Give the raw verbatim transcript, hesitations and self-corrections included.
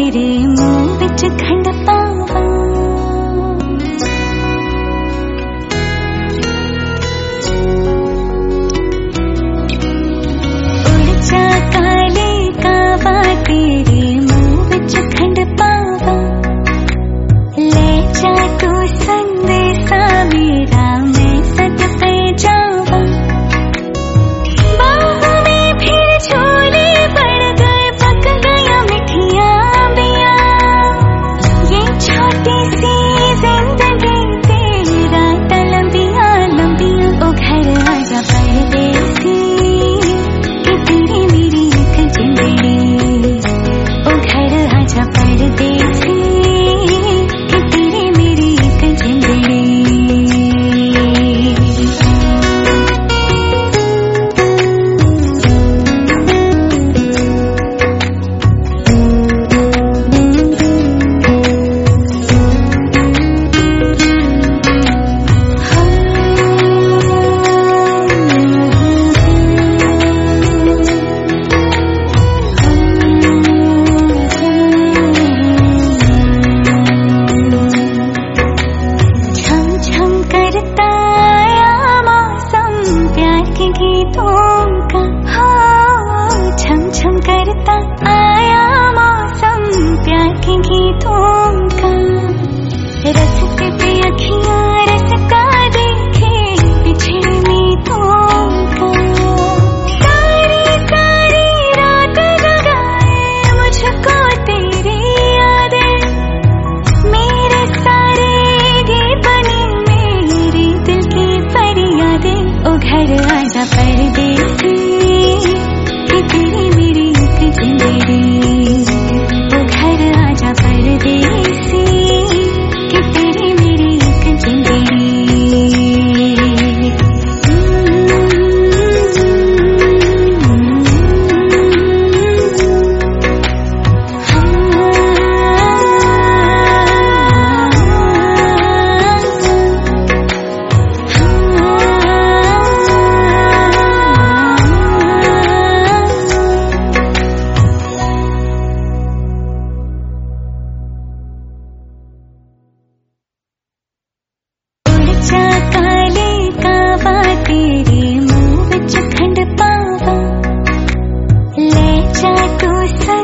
तेरे मुंह विच खंड पावा। उड़ जा काले कावा तेरे मुंह विच खंड पावा। ले जा तू संदेशा मेरा मैं सद पे जावा। बाहों में फिर झोले पड़ गए पक गया मिठिया बिया। ये छोटी सी जिंदगी तेरा लंबिया लंबिया। ओ घर आजा परदेसी कि तेरी मेरी एक जिंदगी। ओ घर आजा परदेसी कि तेरी मेरी एक जिंदगी। करता आया मौसम प्यार के गीतों का। रस्ते पे अखियां रस का देखे पिछड़े मीतों का। सारी सारी रात जगाए मुझको तेरी यादें। मेरे सारे गीत बने मेरे दिल की फरियादें। ओ घर आजा परदेसी कि तेरी मेरी जिंदगी। वो घर आजा परदेसी कि तेरी मेरी एक जिंदगी। काले कावा तेरे मुंह विच खंड पावा। ले जा तू